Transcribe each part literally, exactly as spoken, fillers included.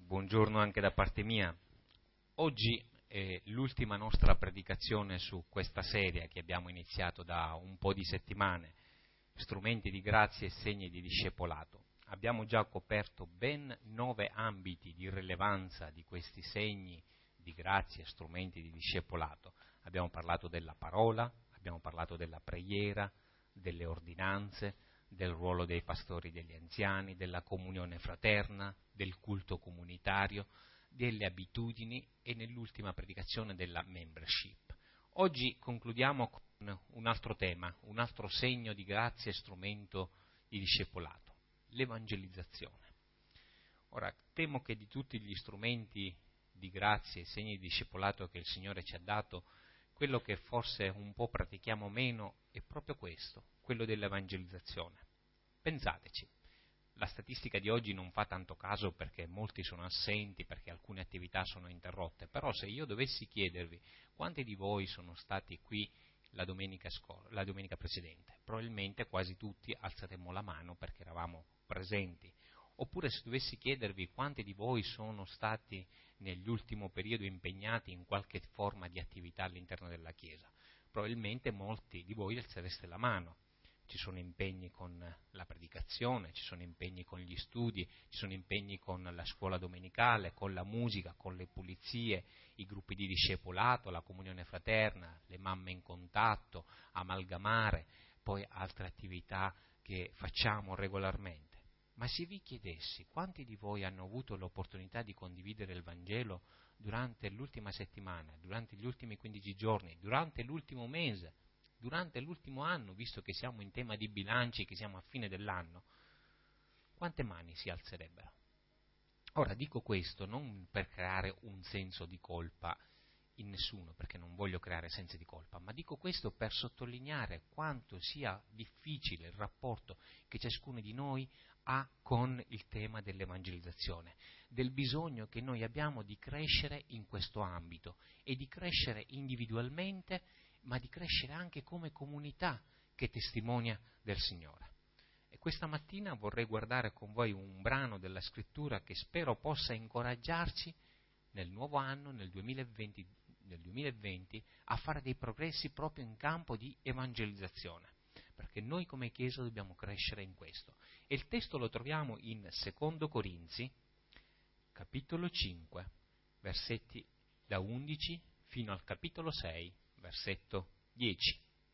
buongiorno anche da parte mia. Oggi è l'ultima nostra predicazione su questa serie che abbiamo iniziato da un po' di settimane, strumenti di grazia e segni di discepolato. Abbiamo già coperto ben nove ambiti di rilevanza di questi segni di grazia e strumenti di discepolato. Abbiamo parlato della parola, abbiamo parlato della preghiera, delle ordinanze, del ruolo dei pastori e degli anziani, della comunione fraterna, del culto comunitario, delle abitudini e nell'ultima predicazione della membership. Oggi concludiamo con un altro tema, un altro segno di grazia e strumento di discepolato, l'evangelizzazione. Ora, temo che di tutti gli strumenti di grazia e segni di discepolato che il Signore ci ha dato, quello che forse un po' pratichiamo meno è proprio questo, quello dell'evangelizzazione. Pensateci, la statistica di oggi non fa tanto caso perché molti sono assenti, perché alcune attività sono interrotte, però se io dovessi chiedervi quanti di voi sono stati qui la domenica, scor- la domenica precedente, probabilmente quasi tutti alzeremmo la mano perché eravamo presenti. Oppure se dovessi chiedervi quanti di voi sono stati nell'ultimo periodo impegnati in qualche forma di attività all'interno della Chiesa, probabilmente molti di voi alzereste la mano. Ci sono impegni con la predicazione, ci sono impegni con gli studi, ci sono impegni con la scuola domenicale, con la musica, con le pulizie, i gruppi di discepolato, la comunione fraterna, le mamme in contatto, amalgamare, poi altre attività che facciamo regolarmente. Ma se vi chiedessi quanti di voi hanno avuto l'opportunità di condividere il Vangelo durante l'ultima settimana, durante gli ultimi quindici giorni, durante l'ultimo mese, durante l'ultimo anno, visto che siamo in tema di bilanci, che siamo a fine dell'anno, quante mani si alzerebbero? Ora, dico questo non per creare un senso di colpa in nessuno, perché non voglio creare sensi di colpa, ma dico questo per sottolineare quanto sia difficile il rapporto che ciascuno di noi ha con il tema dell'evangelizzazione, del bisogno che noi abbiamo di crescere in questo ambito e di crescere individualmente, ma di crescere anche come comunità che testimonia del Signore. E questa mattina vorrei guardare con voi un brano della Scrittura che spero possa incoraggiarci nel nuovo anno, nel duemilaventi, nel duemilaventi, a fare dei progressi proprio in campo di evangelizzazione, perché noi come Chiesa dobbiamo crescere in questo. E il testo lo troviamo in Secondo Corinzi, capitolo cinque, versetti da undici fino al capitolo sei, versetto dieci.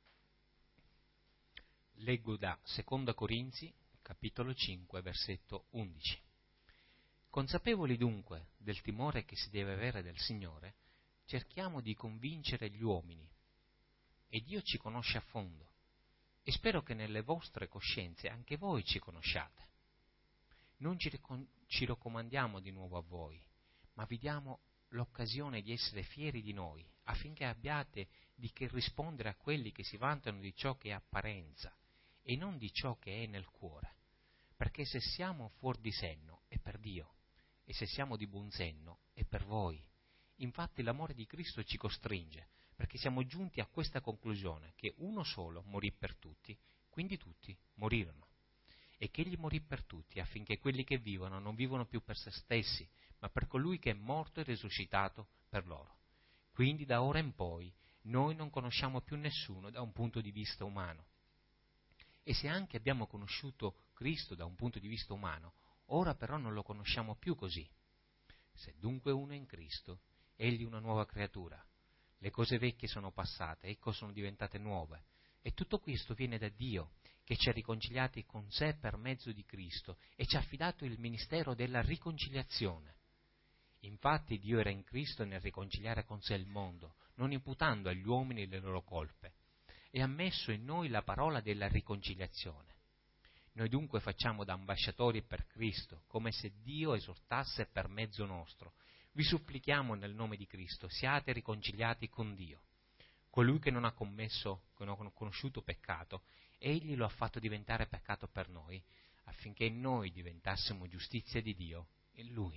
Leggo da Secondo Corinzi, capitolo cinque, versetto undici. Consapevoli dunque del timore che si deve avere del Signore, cerchiamo di convincere gli uomini, e Dio ci conosce a fondo, e spero che nelle vostre coscienze anche voi ci conosciate. Non ci, ricon- ci raccomandiamo di nuovo a voi, ma vi diamo l'occasione di essere fieri di noi, affinché abbiate di che rispondere a quelli che si vantano di ciò che è apparenza e non di ciò che è nel cuore, perché se siamo fuori di senno è per Dio, e se siamo di buon senno è per voi. Infatti l'amore di Cristo ci costringe, perché siamo giunti a questa conclusione, che uno solo morì per tutti, quindi tutti morirono. E che egli morì per tutti, affinché quelli che vivono non vivono più per se stessi, ma per colui che è morto e risuscitato per loro. Quindi da ora in poi noi non conosciamo più nessuno da un punto di vista umano. E se anche abbiamo conosciuto Cristo da un punto di vista umano, ora però non lo conosciamo più così. Se dunque uno è in Cristo, egli è una nuova creatura. Le cose vecchie sono passate, ecco sono diventate nuove. E tutto questo viene da Dio, che ci ha riconciliati con sé per mezzo di Cristo e ci ha affidato il ministero della riconciliazione. Infatti Dio era in Cristo nel riconciliare con sé il mondo, non imputando agli uomini le loro colpe, e ha messo in noi la parola della riconciliazione. Noi dunque facciamo da ambasciatori per Cristo, come se Dio esortasse per mezzo nostro. Vi supplichiamo nel nome di Cristo, siate riconciliati con Dio. Colui che non ha commesso, che non ha conosciuto peccato, egli lo ha fatto diventare peccato per noi, affinché noi diventassimo giustizia di Dio in Lui.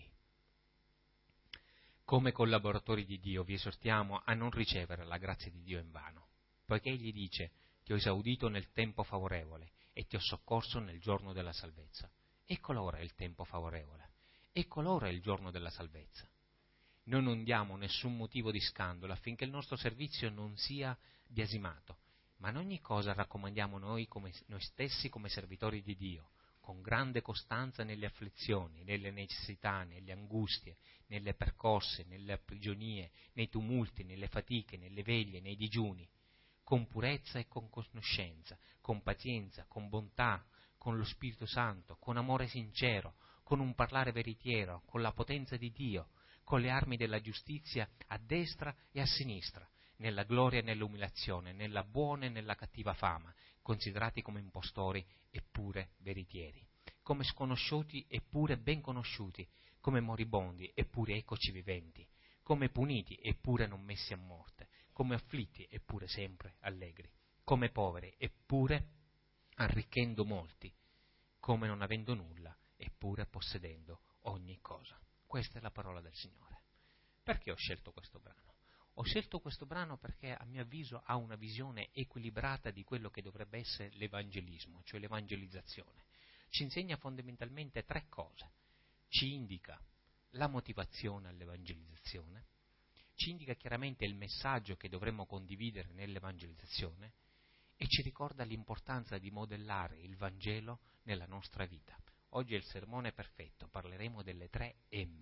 Come collaboratori di Dio vi esortiamo a non ricevere la grazia di Dio in vano, poiché egli dice: ti ho esaudito nel tempo favorevole e ti ho soccorso nel giorno della salvezza. Eccolo ora il tempo favorevole. Ecco l'ora è il giorno della salvezza. Noi non diamo nessun motivo di scandalo affinché il nostro servizio non sia biasimato, ma in ogni cosa raccomandiamo noi, come, noi stessi come servitori di Dio, con grande costanza nelle afflizioni, nelle necessità, nelle angustie, nelle percosse, nelle prigionie, nei tumulti, nelle fatiche, nelle veglie, nei digiuni, con purezza e con conoscenza, con pazienza, con bontà, con lo Spirito Santo, con amore sincero, con un parlare veritiero, con la potenza di Dio, con le armi della giustizia a destra e a sinistra, nella gloria e nell'umiliazione, nella buona e nella cattiva fama, considerati come impostori eppure veritieri, come sconosciuti eppure ben conosciuti, come moribondi eppure eccoci viventi, come puniti eppure non messi a morte, come afflitti eppure sempre allegri, come poveri eppure arricchendo molti, come non avendo nulla eppure possedendo ogni cosa. Questa è la parola del Signore. Perché ho scelto questo brano? Ho scelto questo brano perché a mio avviso ha una visione equilibrata di quello che dovrebbe essere l'evangelismo, cioè l'evangelizzazione. Ci insegna fondamentalmente tre cose. Ci indica la motivazione all'evangelizzazione, ci indica chiaramente il messaggio che dovremmo condividere nell'evangelizzazione e ci ricorda l'importanza di modellare il Vangelo nella nostra vita. Oggi è il sermone perfetto, parleremo delle tre M: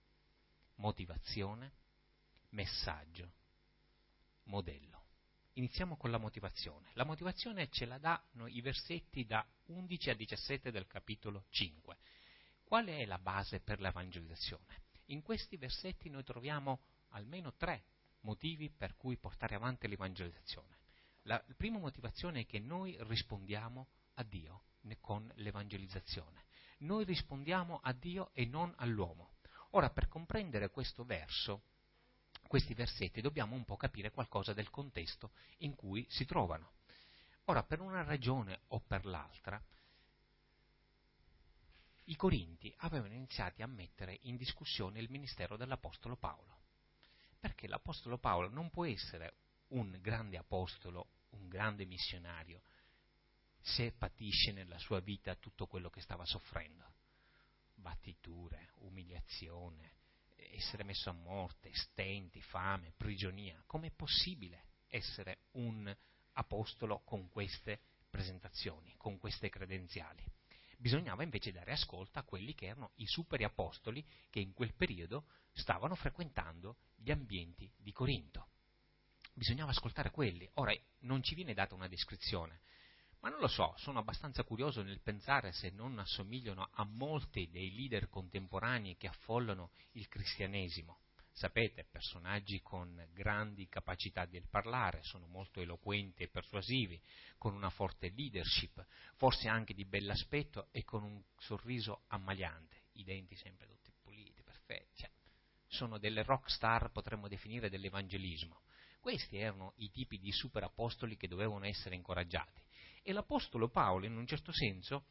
motivazione, messaggio, modello. Iniziamo con la motivazione. La motivazione ce la danno i versetti da undici a diciassette del capitolo cinque. Qual è la base per l'evangelizzazione? In questi versetti noi troviamo almeno tre motivi per cui portare avanti l'evangelizzazione. La prima motivazione è che noi rispondiamo a Dio con l'evangelizzazione. Noi rispondiamo a Dio e non all'uomo. Ora, per comprendere questo verso, questi versetti, dobbiamo un po' capire qualcosa del contesto in cui si trovano. Ora, per una ragione o per l'altra, i Corinti avevano iniziato a mettere in discussione il ministero dell'Apostolo Paolo, perché l'Apostolo Paolo non può essere un grande apostolo, un grande missionario, se patisce nella sua vita tutto quello che stava soffrendo. Battiture, umiliazione, essere messo a morte, stenti, fame, prigionia. Com'è possibile essere un apostolo con queste presentazioni, con queste credenziali? Bisognava invece dare ascolto a quelli che erano i superi apostoli che in quel periodo stavano frequentando gli ambienti di Corinto. Bisognava ascoltare quelli. Ora, non ci viene data una descrizione, ma non lo so, sono abbastanza curioso nel pensare se non assomigliano a molti dei leader contemporanei che affollano il cristianesimo. Sapete, personaggi con grandi capacità del parlare, sono molto eloquenti e persuasivi, con una forte leadership, forse anche di bell'aspetto e con un sorriso ammaliante, i denti sempre tutti puliti, perfetti. Cioè, sono delle rock star, potremmo definire, dell'evangelismo. Questi erano i tipi di super apostoli che dovevano essere incoraggiati. E l'Apostolo Paolo, in un certo senso,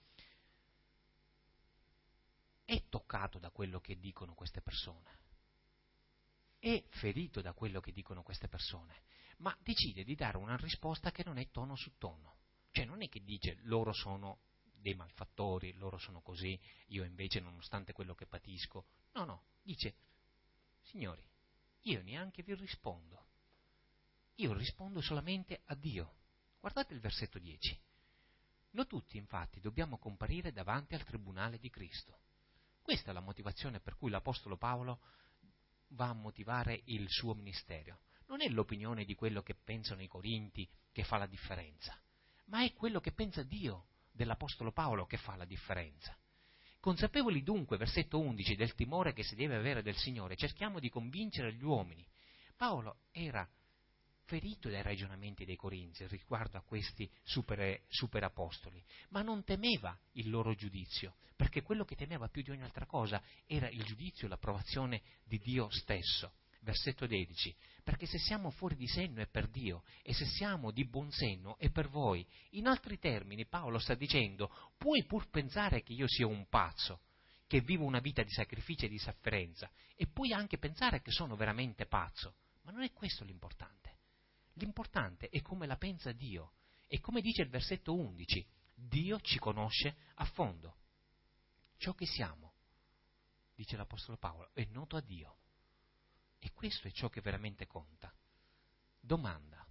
è toccato da quello che dicono queste persone, è ferito da quello che dicono queste persone, ma decide di dare una risposta che non è tono su tono. Cioè non è che dice loro sono dei malfattori, loro sono così, io invece nonostante quello che patisco. No, no, dice, signori, io neanche vi rispondo, io rispondo solamente a Dio. Guardate il versetto dieci. Noi tutti, infatti, dobbiamo comparire davanti al tribunale di Cristo. Questa è la motivazione per cui l'Apostolo Paolo va a motivare il suo ministero. Non è l'opinione di quello che pensano i Corinti che fa la differenza, ma è quello che pensa Dio dell'Apostolo Paolo che fa la differenza. Consapevoli dunque, versetto undici, del timore che si deve avere del Signore, cerchiamo di convincere gli uomini. Paolo era ferito dai ragionamenti dei Corinzi riguardo a questi super, super apostoli, ma non temeva il loro giudizio, perché quello che temeva più di ogni altra cosa era il giudizio e l'approvazione di Dio stesso. Versetto dodici, perché se siamo fuori di senno è per Dio, e se siamo di buon senno è per voi. In altri termini Paolo sta dicendo, puoi pur pensare che io sia un pazzo, che vivo una vita di sacrificio e di sofferenza, e puoi anche pensare che sono veramente pazzo, ma non è questo l'importante. L'importante è come la pensa Dio, e come dice il versetto undici, Dio ci conosce a fondo. Ciò che siamo dice l'Apostolo Paolo, è noto a Dio. E questo è ciò che veramente conta. Domanda: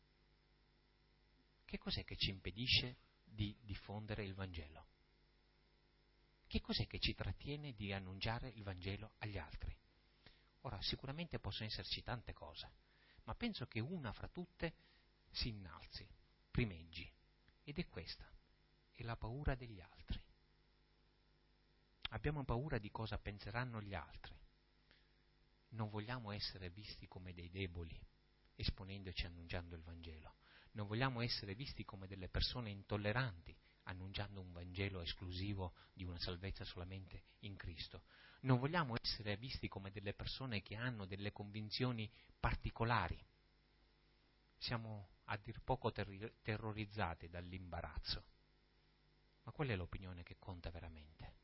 che cos'è che ci impedisce di diffondere il Vangelo? Che cos'è che ci trattiene di annunciare il Vangelo agli altri? Ora, sicuramente possono esserci tante cose, ma penso che una fra tutte si innalzi, primeggi, ed è questa, è la paura degli altri. Abbiamo paura di cosa penseranno gli altri. Non vogliamo essere visti come dei deboli, esponendoci annunciando il Vangelo. Non vogliamo essere visti come delle persone intolleranti, annunciando un Vangelo esclusivo di una salvezza solamente in Cristo. Non vogliamo essere visti come delle persone che hanno delle convinzioni particolari. Siamo a dir poco ter- terrorizzati dall'imbarazzo. Ma qual è l'opinione che conta veramente?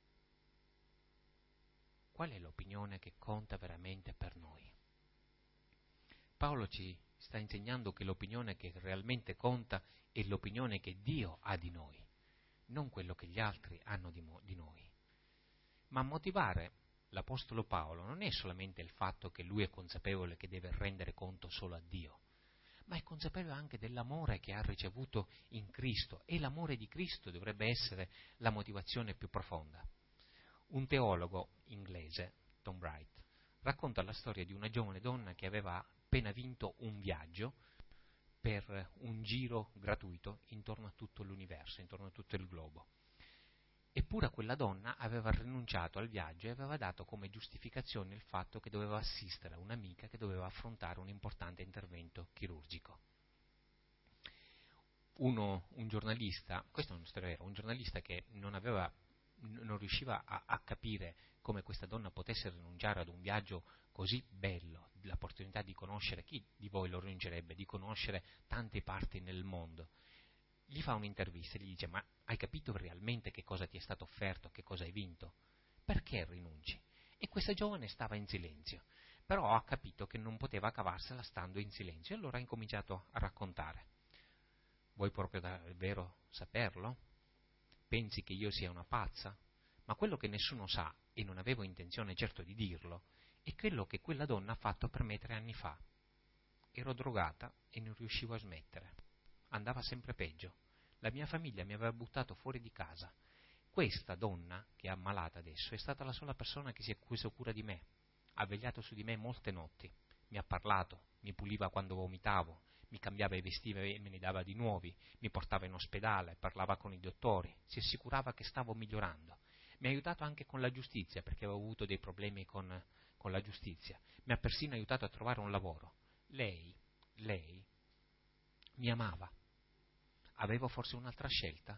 Qual è l'opinione che conta veramente per noi? Paolo ci sta insegnando che l'opinione che realmente conta è l'opinione che Dio ha di noi, non quello che gli altri hanno di, mo- di noi. Ma a motivare l'Apostolo Paolo non è solamente il fatto che lui è consapevole che deve rendere conto solo a Dio, ma è consapevole anche dell'amore che ha ricevuto in Cristo, e l'amore di Cristo dovrebbe essere la motivazione più profonda. Un teologo inglese, Tom Wright, racconta la storia di una giovane donna che aveva appena vinto un viaggio per un giro gratuito intorno a tutto l'universo, intorno a tutto il globo. Eppure quella donna aveva rinunciato al viaggio e aveva dato come giustificazione il fatto che doveva assistere a un'amica che doveva affrontare un importante intervento chirurgico. Uno, un giornalista, questo è una storia vera, un giornalista che non aveva non riusciva a, a capire come questa donna potesse rinunciare ad un viaggio così bello, l'opportunità di conoscere, chi di voi lo rinuncerebbe, di conoscere tante parti nel mondo. Gli fa un'intervista e gli dice: ma hai capito realmente che cosa ti è stato offerto, che cosa hai vinto? Perché rinunci? E questa giovane stava in silenzio, però ha capito che non poteva cavarsela stando in silenzio, e allora ha incominciato a raccontare. Vuoi proprio davvero saperlo? Pensi che io sia una pazza? Ma quello che nessuno sa, e non avevo intenzione certo di dirlo, è quello che quella donna ha fatto per me tre anni fa. Ero drogata e non riuscivo a smettere. Andava sempre peggio. La mia famiglia mi aveva buttato fuori di casa. Questa donna, che è ammalata adesso, è stata la sola persona che si è preso cura di me. Ha vegliato su di me molte notti. Mi ha parlato, mi puliva quando vomitavo, mi cambiava i vestiti e me ne dava di nuovi, mi portava in ospedale, parlava con i dottori, si assicurava che stavo migliorando. Mi ha aiutato anche con la giustizia, perché avevo avuto dei problemi con, con la giustizia. Mi ha persino aiutato a trovare un lavoro. Lei, lei mi amava. Avevo forse un'altra scelta?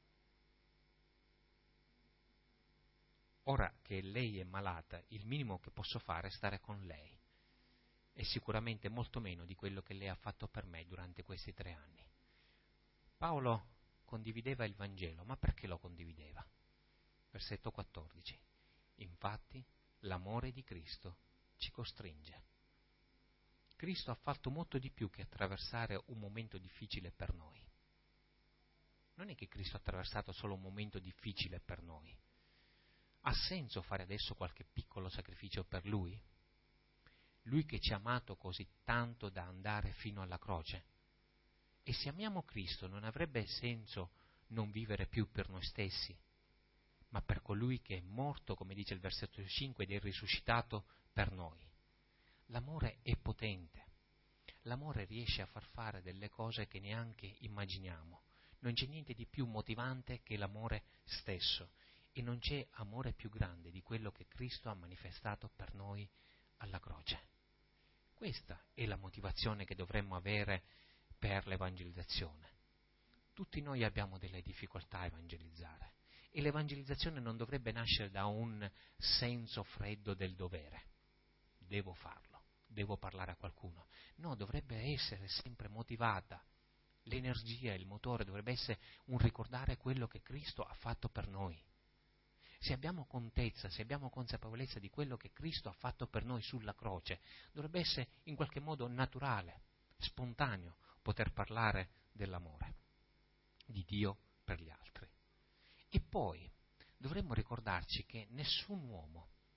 Ora che lei è malata, il minimo che posso fare è stare con lei. E sicuramente molto meno di quello che lei ha fatto per me durante questi tre anni. Paolo condivideva il Vangelo, ma perché lo condivideva? Versetto quattordici. Infatti, l'amore di Cristo ci costringe. Cristo ha fatto molto di più che attraversare un momento difficile per noi. Non è che Cristo ha attraversato solo un momento difficile per noi. Ha senso fare adesso qualche piccolo sacrificio per Lui? Lui che ci ha amato così tanto da andare fino alla croce. E se amiamo Cristo non avrebbe senso non vivere più per noi stessi, ma per colui che è morto, come dice il versetto cinque, ed è risuscitato per noi. L'amore è potente. L'amore riesce a far fare delle cose che neanche immaginiamo. Non c'è niente di più motivante che l'amore stesso, e non c'è amore più grande di quello che Cristo ha manifestato per noi alla croce. Questa è la motivazione che dovremmo avere per l'evangelizzazione. Tutti noi abbiamo delle difficoltà a evangelizzare, e l'evangelizzazione non dovrebbe nascere da un senso freddo del dovere. Devo farlo, devo parlare a qualcuno. No, dovrebbe essere sempre motivata. L'energia, il motore dovrebbe essere un ricordare quello che Cristo ha fatto per noi. Se abbiamo contezza, se abbiamo consapevolezza di quello che Cristo ha fatto per noi sulla croce, dovrebbe essere in qualche modo naturale, spontaneo, poter parlare dell'amore di Dio per gli altri. E poi dovremmo ricordarci che nessun uomo,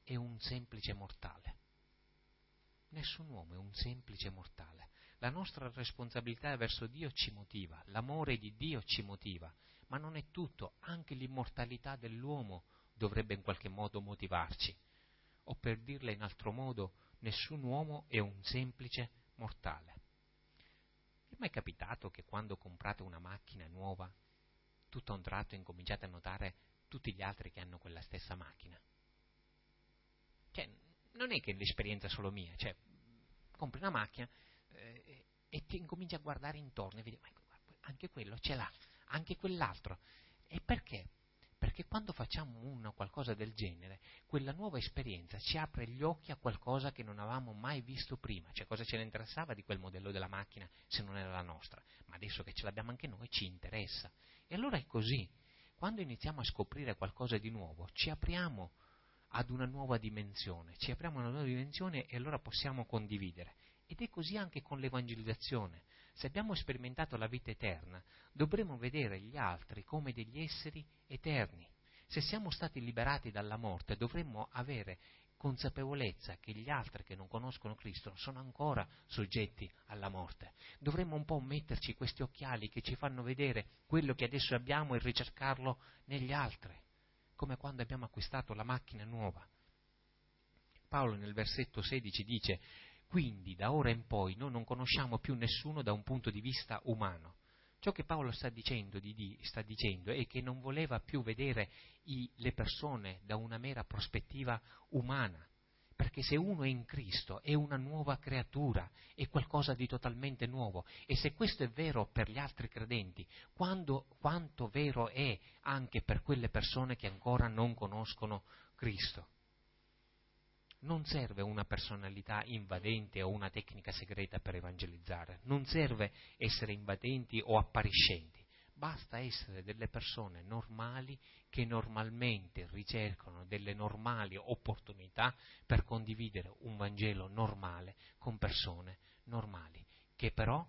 è un semplice mortale. Nessun uomo è un semplice mortale. La nostra responsabilità verso Dio ci motiva, l'amore di Dio ci motiva, ma non è tutto, anche l'immortalità dell'uomo dovrebbe in qualche modo motivarci. O per dirla in altro modo, nessun uomo è un semplice mortale. Vi è mai capitato che quando comprate una macchina nuova, tutto a un tratto incominciate a notare tutti gli altri che hanno quella stessa macchina? Cioè, non è che l'esperienza è solo mia, cioè, compri una macchina eh, e ti incominci a guardare intorno e vedi, ma anche quello ce l'ha, anche quell'altro. E perché? Perché quando facciamo una qualcosa del genere, quella nuova esperienza ci apre gli occhi a qualcosa che non avevamo mai visto prima. Cioè, cosa ce ne interessava di quel modello della macchina se non era la nostra? Ma adesso che ce l'abbiamo anche noi ci interessa. E allora è così. Quando iniziamo a scoprire qualcosa di nuovo, ci apriamo ad una nuova dimensione, ci apriamo a una nuova dimensione e allora possiamo condividere. Ed è così anche con l'evangelizzazione. Se abbiamo sperimentato la vita eterna, dovremo vedere gli altri come degli esseri eterni. Se siamo stati liberati dalla morte, dovremmo avere consapevolezza che gli altri che non conoscono Cristo sono ancora soggetti alla morte. Dovremmo un po' metterci questi occhiali che ci fanno vedere quello che adesso abbiamo e ricercarlo negli altri, come quando abbiamo acquistato la macchina nuova. Paolo nel versetto sedici dice: quindi da ora in poi noi non conosciamo più nessuno da un punto di vista umano. Ciò che Paolo sta dicendo, di, di, sta dicendo è che non voleva più vedere i, le persone da una mera prospettiva umana, perché se uno è in Cristo è una nuova creatura, è qualcosa di totalmente nuovo. E se questo è vero per gli altri credenti, quando, quanto vero è anche per quelle persone che ancora non conoscono Cristo. Non serve una personalità invadente o una tecnica segreta per evangelizzare, non serve essere invadenti o appariscenti, basta essere delle persone normali che normalmente ricercano delle normali opportunità per condividere un Vangelo normale con persone normali, che però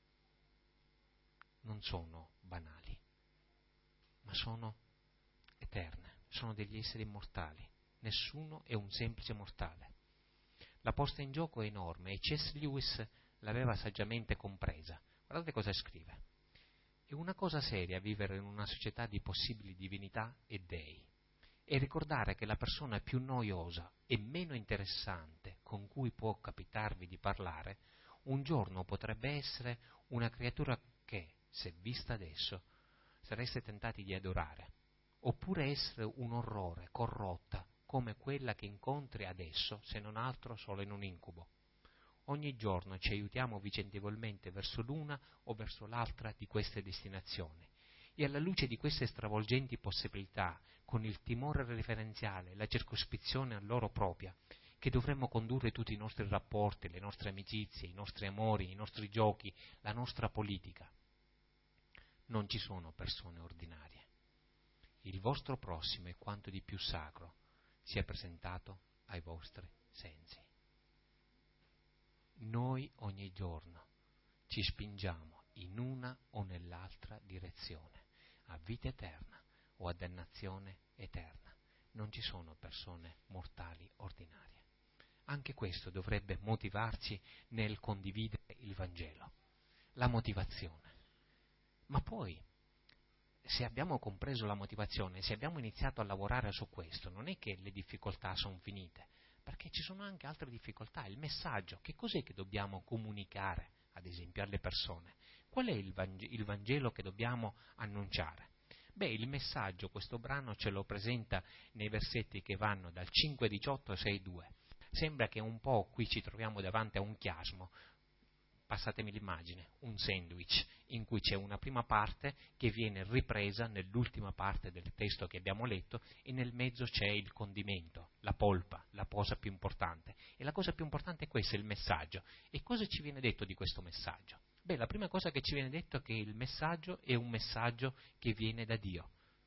non sono banali, ma sono eterne, sono degli esseri immortali. Nessuno è un semplice mortale. La posta in gioco è enorme e C S. Lewis l'aveva saggiamente compresa. Guardate cosa scrive. È una cosa seria vivere in una società di possibili divinità e dei e ricordare che la persona più noiosa e meno interessante con cui può capitarvi di parlare un giorno potrebbe essere una creatura che, se vista adesso, sareste tentati di adorare, oppure essere un orrore, corrotta, come quella che incontri adesso, se non altro solo in un incubo. Ogni giorno ci aiutiamo vicendevolmente verso l'una o verso l'altra di queste destinazioni e alla luce di queste stravolgenti possibilità, con il timore referenziale, la circospezione a loro propria, che dovremmo condurre tutti i nostri rapporti, le nostre amicizie, i nostri amori, i nostri giochi, la nostra politica. Non ci sono persone ordinarie. Il vostro prossimo è quanto di più sacro sia presentato ai vostri sensi. Noi ogni giorno ci spingiamo in una o nell'altra direzione, a vita eterna o a dannazione eterna. Non ci sono persone mortali ordinarie. Anche questo dovrebbe motivarci nel condividere il Vangelo, la motivazione. Ma poi, se abbiamo compreso la motivazione, se abbiamo iniziato a lavorare su questo, non è che le difficoltà sono finite, perché ci sono anche altre difficoltà. Il messaggio, che cos'è che dobbiamo comunicare, ad esempio, alle persone? Qual è il Vangelo che dobbiamo annunciare? Beh, il messaggio, questo brano ce lo presenta nei versetti che vanno dal cinque diciotto a sei due. Sembra che un po' qui ci troviamo davanti a un chiasmo, passatemi l'immagine, un sandwich, in cui c'è una prima parte che viene ripresa nell'ultima parte del testo che abbiamo letto e nel mezzo c'è il condimento, la polpa, la cosa più importante. E la cosa più importante è questa, il messaggio. E cosa ci viene detto di questo messaggio? Beh, la prima cosa che ci viene detto è che il messaggio è un messaggio che viene da Dio.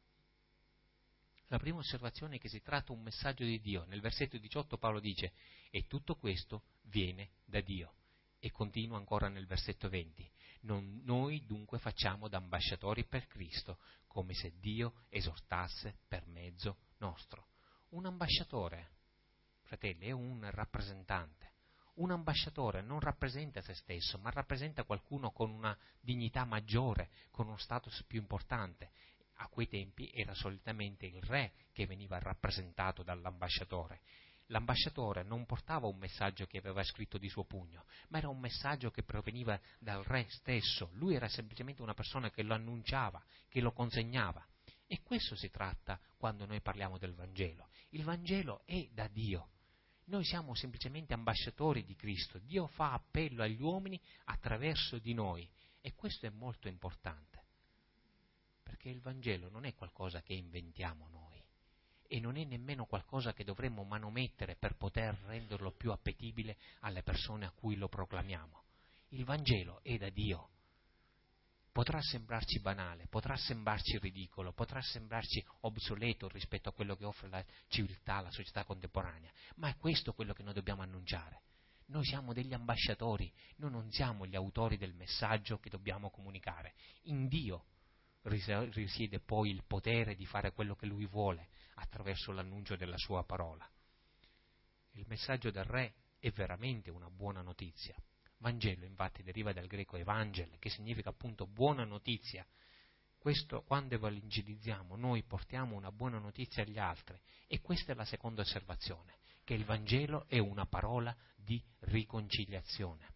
La prima osservazione è che si tratta di un messaggio di Dio. Nel versetto diciotto Paolo dice: e tutto questo viene da Dio. E continua ancora nel versetto venti. Non, noi dunque facciamo da ambasciatori per Cristo, come se Dio esortasse per mezzo nostro. Un ambasciatore fratelli, è un rappresentante. Un ambasciatore non rappresenta se stesso, ma rappresenta qualcuno con una dignità maggiore, con uno status più importante. A quei tempi era solitamente il re che veniva rappresentato dall'ambasciatore. L'ambasciatore non portava un messaggio che aveva scritto di suo pugno, ma era un messaggio che proveniva dal re stesso. Lui era semplicemente una persona che lo annunciava, che lo consegnava. E questo si tratta quando noi parliamo del Vangelo. Il Vangelo è da Dio. Noi siamo semplicemente ambasciatori di Cristo. Dio fa appello agli uomini attraverso di noi. E questo è molto importante. Perché il Vangelo non è qualcosa che inventiamo noi. E non è nemmeno qualcosa che dovremmo manomettere per poter renderlo più appetibile alle persone a cui lo proclamiamo. Il Vangelo è da Dio. Potrà sembrarci banale, potrà sembrarci ridicolo, potrà sembrarci obsoleto rispetto a quello che offre la civiltà, la società contemporanea, ma è questo quello che noi dobbiamo annunciare. Noi siamo degli ambasciatori, noi non siamo gli autori del messaggio che dobbiamo comunicare. In Dio risiede poi il potere di fare quello che Lui vuole attraverso l'annuncio della Sua parola. Il messaggio del Re è veramente una buona notizia. Vangelo infatti deriva dal greco evangel, che significa appunto buona notizia. Questo, quando evangelizziamo, noi portiamo una buona notizia agli altri. E questa è la seconda osservazione, che il Vangelo è una parola di riconciliazione.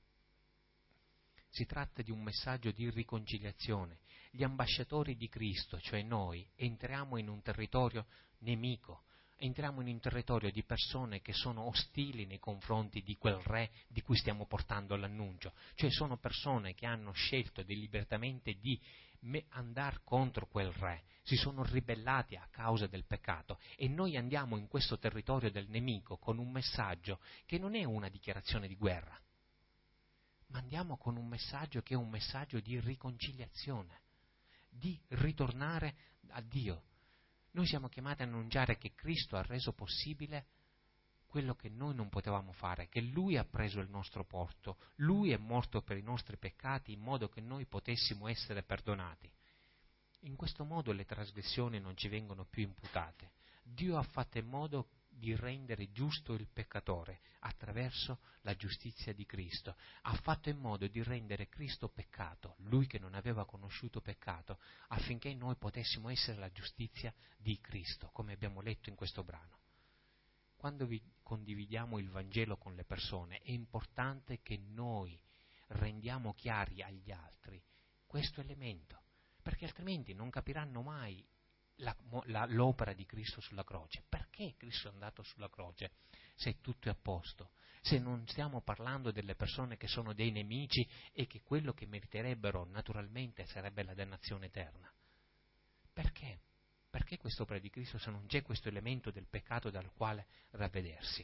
Si tratta di un messaggio di riconciliazione. Gli ambasciatori di Cristo, cioè noi, entriamo in un territorio nemico, entriamo in un territorio di persone che sono ostili nei confronti di quel re di cui stiamo portando l'annuncio, cioè sono persone che hanno scelto deliberatamente di andare contro quel re, si sono ribellati a causa del peccato e noi andiamo in questo territorio del nemico con un messaggio che non è una dichiarazione di guerra, ma andiamo con un messaggio che è un messaggio di riconciliazione, di ritornare a Dio. Noi siamo chiamati a annunciare che Cristo ha reso possibile quello che noi non potevamo fare, che Lui ha preso il nostro posto, Lui è morto per i nostri peccati in modo che noi potessimo essere perdonati. In questo modo le trasgressioni non ci vengono più imputate. Dio ha fatto in modo di rendere giusto il peccatore attraverso la giustizia di Cristo. Ha fatto in modo di rendere Cristo peccato, Lui che non aveva conosciuto peccato, affinché noi potessimo essere la giustizia di Cristo, come abbiamo letto in questo brano. Quando vi condividiamo il Vangelo con le persone è importante che noi rendiamo chiari agli altri questo elemento, perché altrimenti non capiranno mai La, la, l'opera di Cristo sulla croce. Perché Cristo è andato sulla croce se tutto è a posto? Se non stiamo parlando delle persone che sono dei nemici e che quello che meriterebbero naturalmente sarebbe la dannazione eterna. Perché? Perché quest'opera di Cristo se non c'è questo elemento del peccato dal quale ravvedersi?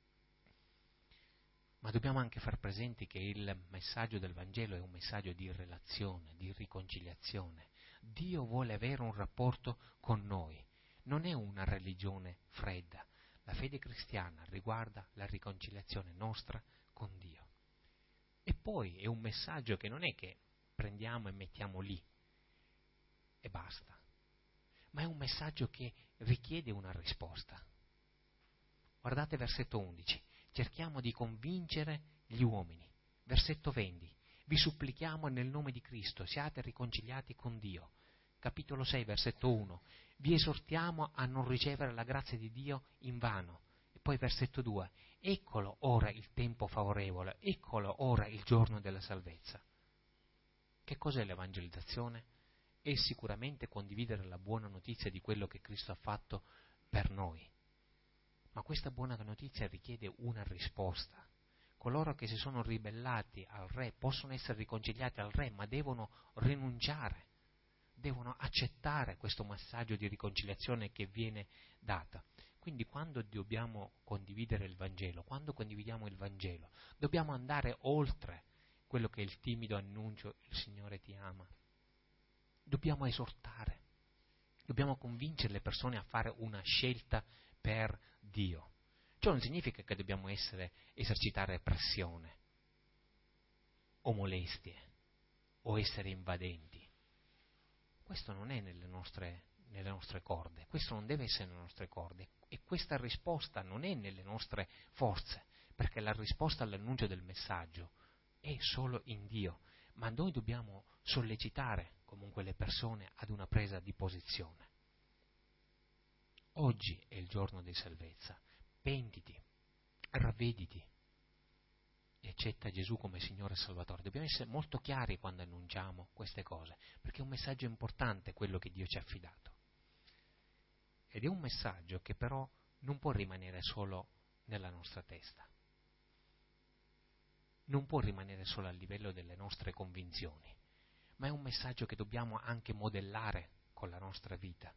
Ma dobbiamo anche far presente che il messaggio del Vangelo è un messaggio di relazione, di riconciliazione. Dio vuole avere un rapporto con noi, non è una religione fredda. La fede cristiana riguarda la riconciliazione nostra con Dio. E poi è un messaggio che non è che prendiamo e mettiamo lì e basta, ma è un messaggio che richiede una risposta. Guardate versetto undici. Cerchiamo di convincere gli uomini. Versetto venti. Vi supplichiamo nel nome di Cristo, siate riconciliati con Dio. Capitolo sei, versetto uno. Vi esortiamo a non ricevere la grazia di Dio invano. E poi versetto due. Eccolo ora il tempo favorevole, eccolo ora il giorno della salvezza. Che cos'è l'evangelizzazione? È sicuramente condividere la buona notizia di quello che Cristo ha fatto per noi. Ma questa buona notizia richiede una risposta. Coloro che si sono ribellati al Re possono essere riconciliati al Re, ma devono rinunciare, devono accettare questo messaggio di riconciliazione che viene dato. Quindi quando dobbiamo condividere il Vangelo, quando condividiamo il Vangelo, dobbiamo andare oltre quello che è il timido annuncio, il Signore ti ama. Dobbiamo esortare, dobbiamo convincere le persone a fare una scelta per Dio. Ciò non significa che dobbiamo essere, esercitare pressione o molestie o essere invadenti. Questo non è nelle nostre, nelle nostre corde, questo non deve essere nelle nostre corde, e questa risposta non è nelle nostre forze, perché la risposta all'annuncio del messaggio è solo in Dio, ma noi dobbiamo sollecitare comunque le persone ad una presa di posizione. Oggi è il giorno di salvezza, pentiti, ravvediti e accetta Gesù come Signore e Salvatore. Dobbiamo essere molto chiari quando annunciamo queste cose, perché è un messaggio importante quello che Dio ci ha affidato. Ed è un messaggio che però non può rimanere solo nella nostra testa, non può rimanere solo a livello delle nostre convinzioni, ma è un messaggio che dobbiamo anche modellare con la nostra vita.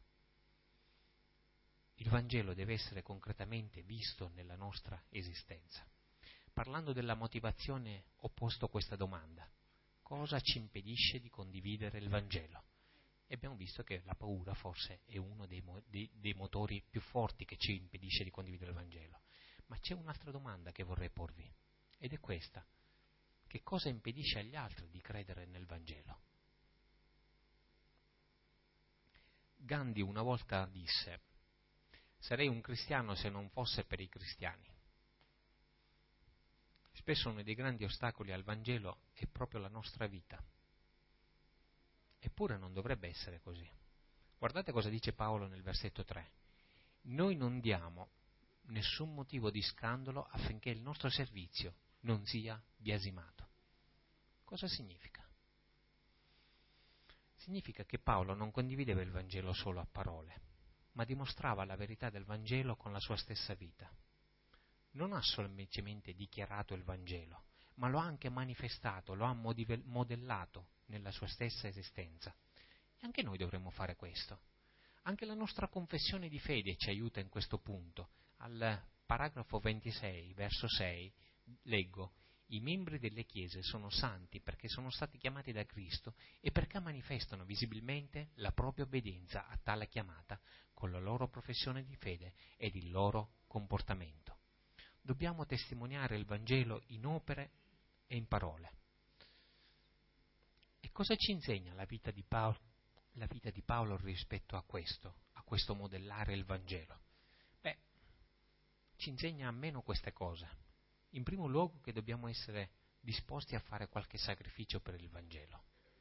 Il Vangelo deve essere concretamente visto nella nostra esistenza. Parlando della motivazione, ho posto questa domanda: cosa ci impedisce di condividere il Vangelo? E abbiamo visto che la paura forse è uno dei, mo- dei, dei motori più forti che ci impedisce di condividere il Vangelo. Ma c'è un'altra domanda che vorrei porvi, ed è questa: che cosa impedisce agli altri di credere nel Vangelo? Gandhi una volta disse: sarei un cristiano se non fosse per i cristiani. Spesso uno dei grandi ostacoli al Vangelo è proprio la nostra vita. Eppure non dovrebbe essere così. Guardate cosa dice Paolo nel versetto tre. Noi non diamo nessun motivo di scandalo affinché il nostro servizio non sia biasimato. Cosa significa? Significa che Paolo non condivideva il Vangelo solo a parole, ma dimostrava la verità del Vangelo con la sua stessa vita. Non ha semplicemente dichiarato il Vangelo, ma lo ha anche manifestato, lo ha modellato nella sua stessa esistenza. E anche noi dovremmo fare questo. Anche la nostra confessione di fede ci aiuta in questo punto. Al paragrafo ventisei, verso sei, leggo: i membri delle chiese sono santi perché sono stati chiamati da Cristo e perché manifestano visibilmente la propria obbedienza a tale chiamata con la loro professione di fede ed il loro comportamento. Dobbiamo testimoniare il Vangelo in opere e in parole. E cosa ci insegna la vita di Paolo, la vita di Paolo rispetto a questo, a questo modellare il Vangelo? Beh, ci insegna almeno queste cose. In primo luogo che dobbiamo essere disposti a fare qualche sacrificio per il Vangelo.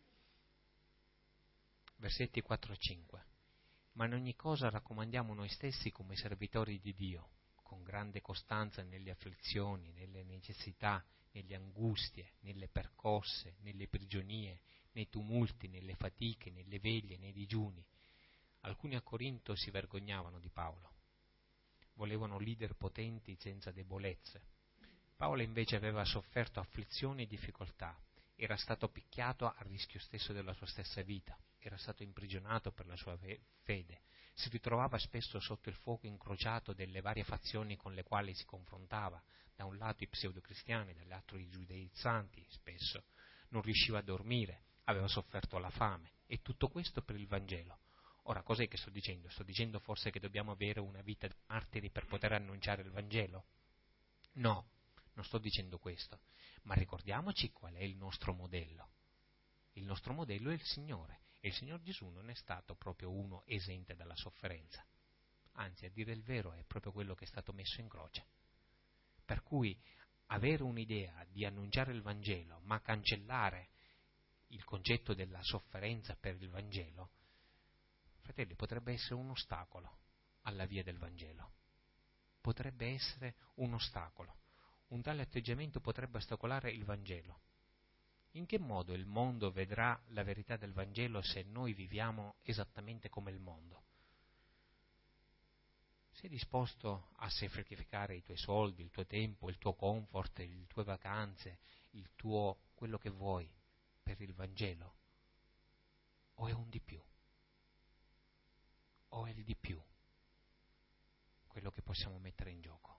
Versetti quattro e cinque. Ma in ogni cosa raccomandiamo noi stessi come servitori di Dio, con grande costanza nelle afflizioni, nelle necessità, nelle angustie, nelle percosse, nelle prigionie, nei tumulti, nelle fatiche, nelle veglie, nei digiuni. Alcuni a Corinto si vergognavano di Paolo. Volevano leader potenti senza debolezze. Paolo invece aveva sofferto afflizioni e difficoltà, era stato picchiato a rischio stesso della sua stessa vita, era stato imprigionato per la sua fede, si ritrovava spesso sotto il fuoco incrociato delle varie fazioni con le quali si confrontava, da un lato i pseudocristiani, dall'altro i giudeizzanti spesso, non riusciva a dormire, aveva sofferto la fame, e tutto questo per il Vangelo. Ora, cos'è che sto dicendo? Sto dicendo forse che dobbiamo avere una vita di martiri per poter annunciare il Vangelo? No. Non sto dicendo questo, ma ricordiamoci qual è il nostro modello. Il nostro modello è il Signore, e il Signor Gesù non è stato proprio uno esente dalla sofferenza. Anzi, a dire il vero, è proprio quello che è stato messo in croce. Per cui avere un'idea di annunciare il Vangelo, ma cancellare il concetto della sofferenza per il Vangelo, fratelli, potrebbe essere un ostacolo alla via del Vangelo. Potrebbe essere un ostacolo. Un tale atteggiamento potrebbe ostacolare il Vangelo. In che modo il mondo vedrà la verità del Vangelo se noi viviamo esattamente come il mondo? Sei disposto a sacrificare i tuoi soldi, il tuo tempo, il tuo comfort, le tue vacanze, il tuo quello che vuoi per il Vangelo? O è un di più? O è il di più quello che possiamo mettere in gioco?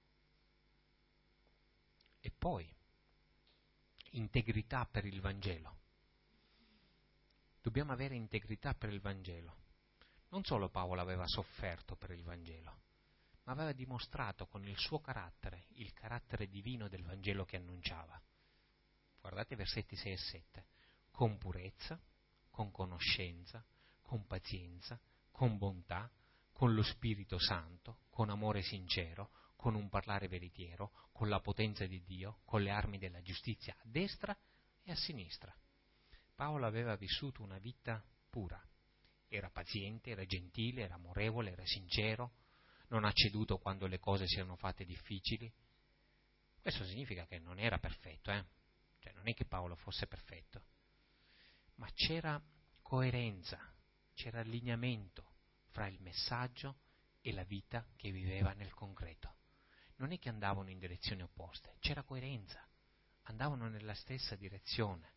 E poi, integrità per il Vangelo. Dobbiamo avere integrità per il Vangelo. Non solo Paolo aveva sofferto per il Vangelo, ma aveva dimostrato con il suo carattere, il carattere divino del Vangelo che annunciava. Guardate i versetti sei e sette. Con purezza, con conoscenza, con pazienza, con bontà, con lo Spirito Santo, con amore sincero, con un parlare veritiero, con la potenza di Dio, con le armi della giustizia a destra e a sinistra. Paolo aveva vissuto una vita pura, era paziente, era gentile, era amorevole, era sincero, non ha ceduto quando le cose si erano fatte difficili. Questo significa che non era perfetto, eh? Cioè non è che Paolo fosse perfetto, ma c'era coerenza, c'era allineamento fra il messaggio e la vita che viveva nel concreto. Non è che andavano in direzioni opposte, c'era coerenza, andavano nella stessa direzione.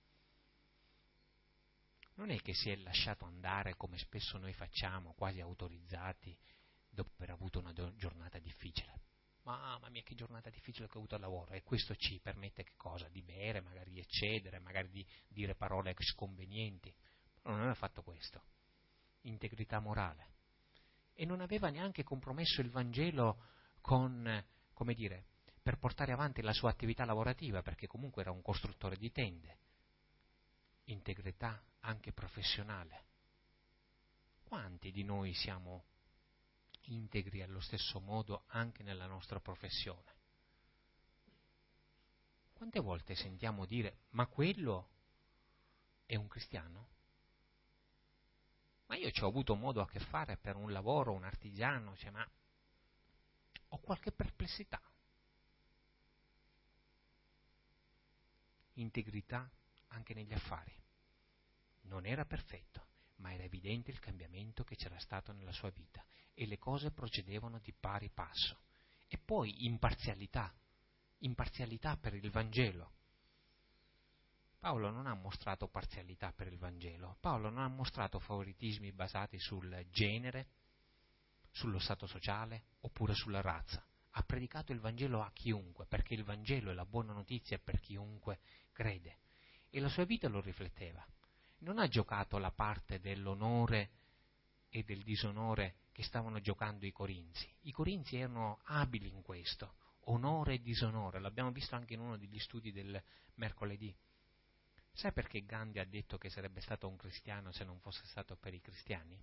Non è che si è lasciato andare come spesso noi facciamo, quasi autorizzati, dopo aver avuto una giornata difficile. Mamma mia, che giornata difficile che ho avuto al lavoro, e questo ci permette che cosa? Di bere, magari di eccedere, magari di dire parole sconvenienti. Però non aveva fatto questo. Integrità morale. E non aveva neanche compromesso il Vangelo con, come dire, per portare avanti la sua attività lavorativa, perché comunque era un costruttore di tende. Integrità anche professionale. Quanti di noi siamo integri allo stesso modo anche nella nostra professione? Quante volte sentiamo dire, ma quello è un cristiano? Ma io ci ho avuto modo a che fare per un lavoro, un artigiano, cioè, ma ho qualche perplessità. Integrità anche negli affari. Non era perfetto, ma era evidente il cambiamento che c'era stato nella sua vita e le cose procedevano di pari passo. E poi imparzialità, imparzialità per il Vangelo. Paolo non ha mostrato parzialità per il Vangelo, Paolo non ha mostrato favoritismi basati sul genere, sullo stato sociale oppure sulla razza. Ha predicato il Vangelo a chiunque, perché il Vangelo è la buona notizia per chiunque crede. E la sua vita lo rifletteva. Non ha giocato la parte dell'onore e del disonore che stavano giocando i corinzi. I corinzi erano abili in questo, onore e disonore, l'abbiamo visto anche in uno degli studi del mercoledì. Sai perché Gandhi ha detto che sarebbe stato un cristiano se non fosse stato per i cristiani?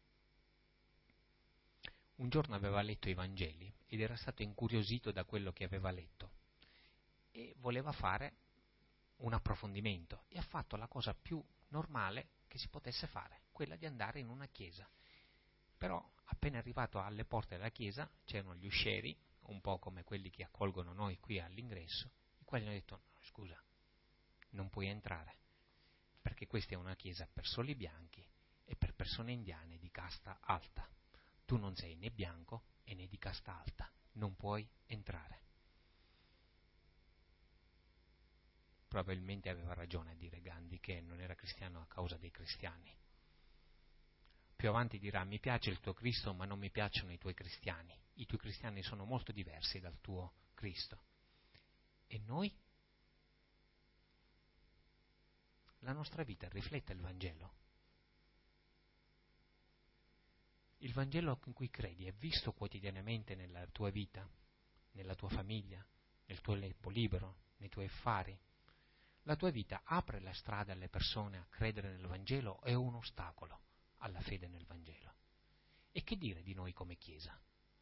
Un giorno aveva letto i Vangeli ed era stato incuriosito da quello che aveva letto e voleva fare un approfondimento e ha fatto la cosa più normale che si potesse fare, quella di andare in una chiesa. Però appena arrivato alle porte della chiesa c'erano gli uscieri, un po' come quelli che accolgono noi qui all'ingresso, i quali hanno detto: no, scusa, non puoi entrare, perché questa è una chiesa per soli bianchi e per persone indiane di casta alta. Tu non sei né bianco e né di casta alta, non puoi entrare. Probabilmente aveva ragione a dire Gandhi che non era cristiano a causa dei cristiani. Più avanti dirà: mi piace il tuo Cristo, ma non mi piacciono i tuoi cristiani. I tuoi cristiani sono molto diversi dal tuo Cristo. E noi? La nostra vita riflette il Vangelo? Il Vangelo in cui credi è visto quotidianamente nella tua vita, nella tua famiglia, nel tuo tempo libero, nei tuoi affari? La tua vita apre la strada alle persone a credere nel Vangelo o è un ostacolo alla fede nel Vangelo? E che dire di noi come Chiesa?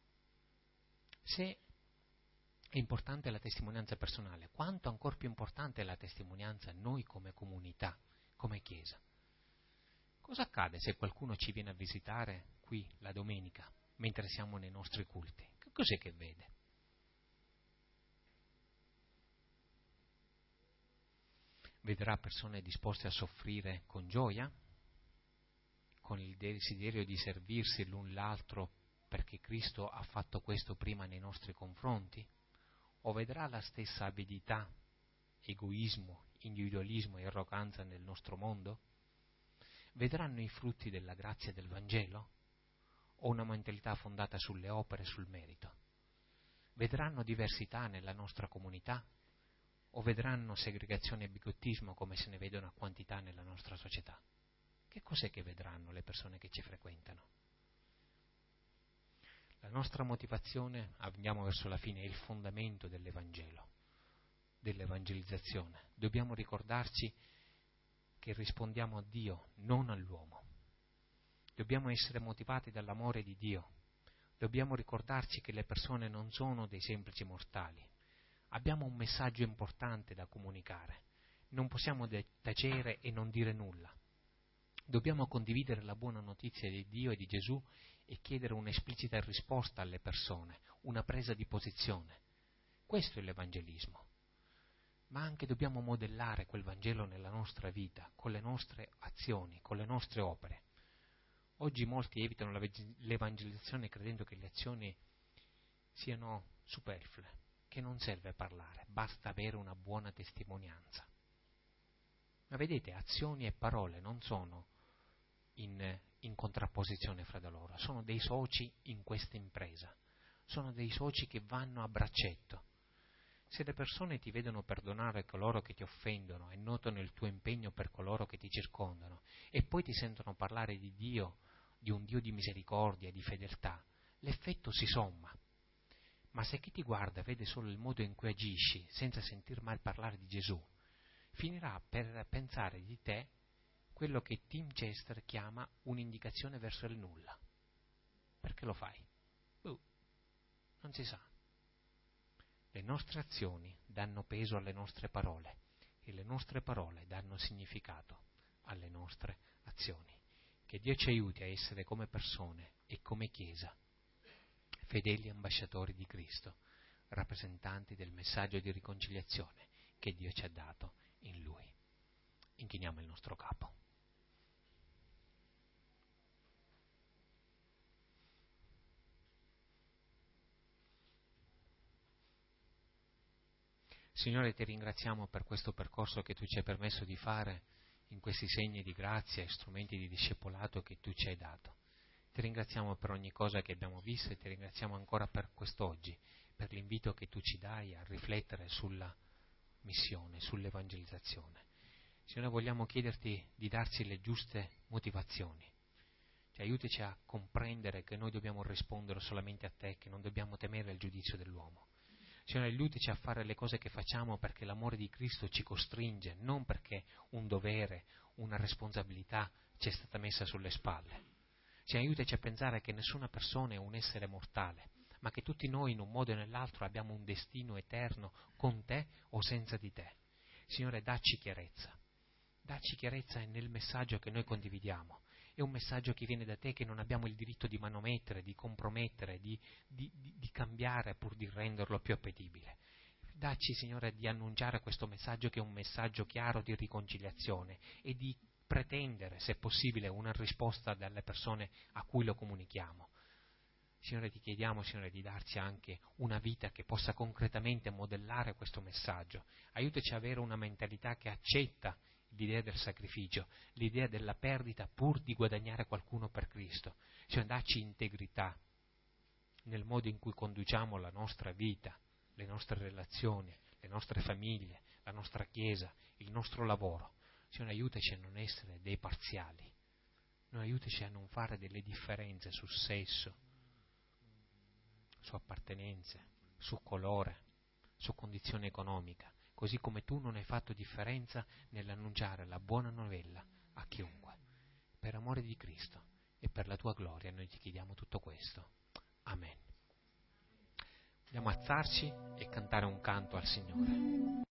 Se è importante la testimonianza personale, quanto ancora più importante è la testimonianza noi come comunità, come Chiesa? Cosa accade se qualcuno ci viene a visitare qui la domenica, mentre siamo nei nostri culti? Che cos'è che vede? Vedrà persone disposte a soffrire con gioia, con il desiderio di servirsi l'un l'altro perché Cristo ha fatto questo prima nei nostri confronti? O vedrà la stessa avidità, egoismo, individualismo e arroganza nel nostro mondo? Vedranno i frutti della grazia del Vangelo? O una mentalità fondata sulle opere e sul merito? Vedranno diversità nella nostra comunità? O vedranno segregazione e bigottismo come se ne vedono a quantità nella nostra società? Che cos'è che vedranno le persone che ci frequentano? La nostra motivazione, andiamo verso la fine, è il fondamento dell'Evangelo, dell'evangelizzazione. Dobbiamo ricordarci che rispondiamo a Dio, non all'uomo. Dobbiamo essere motivati dall'amore di Dio. Dobbiamo ricordarci che le persone non sono dei semplici mortali. Abbiamo un messaggio importante da comunicare. Non possiamo tacere e non dire nulla. Dobbiamo condividere la buona notizia di Dio e di Gesù e chiedere un'esplicita risposta alle persone, una presa di posizione. Questo è l'evangelismo. Ma anche dobbiamo modellare quel Vangelo nella nostra vita, con le nostre azioni, con le nostre opere. Oggi molti evitano l'evangelizzazione credendo che le azioni siano superflue, che non serve parlare, basta avere una buona testimonianza. Ma vedete, azioni e parole non sono in, in contrapposizione fra di loro, sono dei soci in questa impresa, sono dei soci che vanno a braccetto. Se le persone ti vedono perdonare coloro che ti offendono e notano il tuo impegno per coloro che ti circondano e poi ti sentono parlare di Dio, di un Dio di misericordia e di fedeltà, l'effetto si somma. Ma se chi ti guarda vede solo il modo in cui agisci senza sentir mai parlare di Gesù, finirà per pensare di te quello che Tim Chester chiama un'indicazione verso il nulla. Perché lo fai? Uh, non si sa. Le nostre azioni danno peso alle nostre parole e le nostre parole danno significato alle nostre azioni. Che Dio ci aiuti a essere come persone e come Chiesa, fedeli ambasciatori di Cristo, rappresentanti del messaggio di riconciliazione che Dio ci ha dato in Lui. Inchiniamo il nostro capo. Signore, ti ringraziamo per questo percorso che tu ci hai permesso di fare in questi segni di grazia e strumenti di discepolato che tu ci hai dato. Ti ringraziamo per ogni cosa che abbiamo visto e ti ringraziamo ancora per quest'oggi, per l'invito che tu ci dai a riflettere sulla missione, sull'evangelizzazione. Signore, vogliamo chiederti di darci le giuste motivazioni. Cioè, aiutaci a comprendere che noi dobbiamo rispondere solamente a te, che non dobbiamo temere il giudizio dell'uomo. Signore, aiutaci a fare le cose che facciamo perché l'amore di Cristo ci costringe, non perché un dovere, una responsabilità ci è stata messa sulle spalle. Signore, aiutaci a pensare che nessuna persona è un essere mortale, ma che tutti noi in un modo o nell'altro abbiamo un destino eterno con te o senza di te. Signore, dacci chiarezza, dacci chiarezza nel messaggio che noi condividiamo. È un messaggio che viene da te, che non abbiamo il diritto di manomettere, di compromettere, di, di, di, di cambiare pur di renderlo più appetibile. Dacci, Signore, di annunciare questo messaggio che è un messaggio chiaro di riconciliazione e di pretendere, se possibile, una risposta dalle persone a cui lo comunichiamo. Signore, ti chiediamo, Signore, di darci anche una vita che possa concretamente modellare questo messaggio. Aiutaci ad avere una mentalità che accetta l'idea del sacrificio, l'idea della perdita pur di guadagnare qualcuno per Cristo. Signore, dacci integrità nel modo in cui conduciamo la nostra vita, le nostre relazioni, le nostre famiglie, la nostra Chiesa, il nostro lavoro. Signore, aiutaci a non essere dei parziali. Non aiutaci a non fare delle differenze su sesso, su appartenenze, su colore, su condizione economica, così come tu non hai fatto differenza nell'annunciare la buona novella a chiunque. Per amore di Cristo e per la tua gloria noi ti chiediamo tutto questo. Amen. Vogliamo alzarci e cantare un canto al Signore.